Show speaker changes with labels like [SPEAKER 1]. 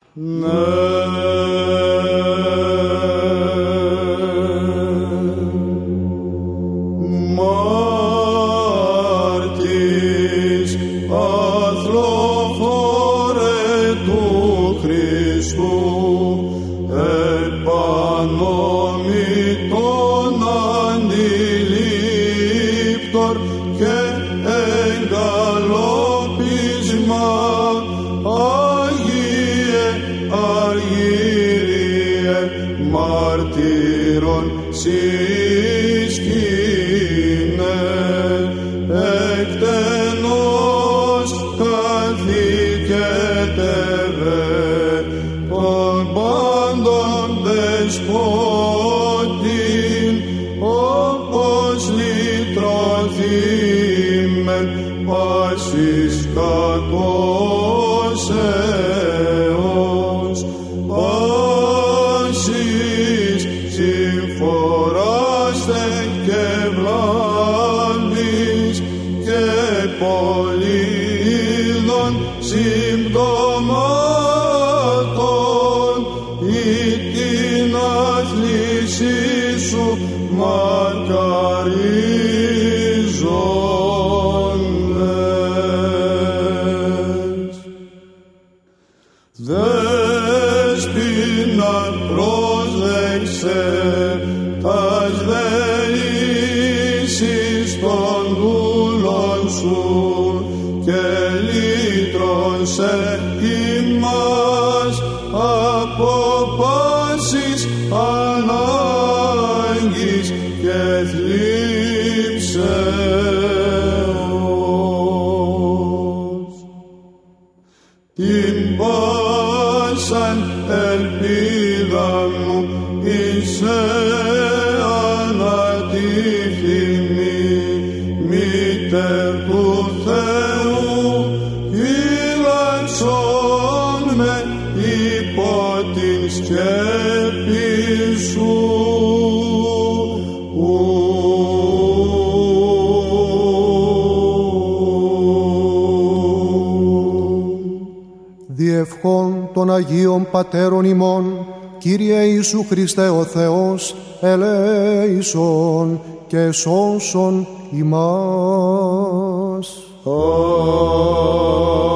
[SPEAKER 1] Μάρτης αθλοφόρε του Χριστού, επανομητών αντιλήπτορ και εγκαλόπισμα, Άγιε Αργύριε μάρτυρον συσκήνε, εκτενώς καθηκέτευε των πάντων δεσπότην, όπως λυτρωθήμεν πάσης κακώσεως, πάσης συμφοράστε και βλάβης και πολύδων συμπτωμάτων, ή την αθλήσή σου μακαρίζοντες. Δέσποινα πρόσδεξε τας δεήσεις των δούλων σου και λύτρωσε ημάς από πάσης ανάγκης και θλίψεως. Την πάσαν ελπίδα μου είσαι ανατύχημη, μήτερ του Θεού, φύλαξον με υπό την σκέπη σου.
[SPEAKER 2] Διευχών των Αγίων Πατέρων ημών, Κύριε Ιησού Χριστέ ο Θεός, ελέησον και σώσον ημάς.